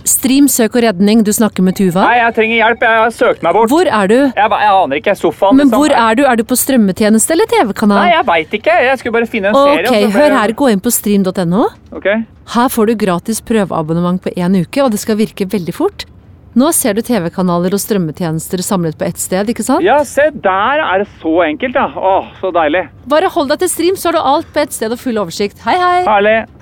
Stream, søk og redning, du snakker med Tuva. Nei, jeg trenger hjelp. Jeg har søkt meg bort. Hvor er du? Jeg aner ikke. Sofaen. Men hvor er du? Er du på strømmetjeneste eller TV-kanal? Nei, jeg vet ikke. Jeg skulle bare finne en serie. Ok, hør her. Gå inn på stream.no. Ok. Her får du gratis prøveabonnement på 1 uke, og det skal virke veldig fort. Nå ser du TV-kanaler og strømmetjenester samlet på ett sted, ikke sant? Ja, se, der er det så enkelt, da. Åh, så deilig. Bare hold deg til stream, så har du alt på ett sted og full oversikt. Hei, hei! Herlig.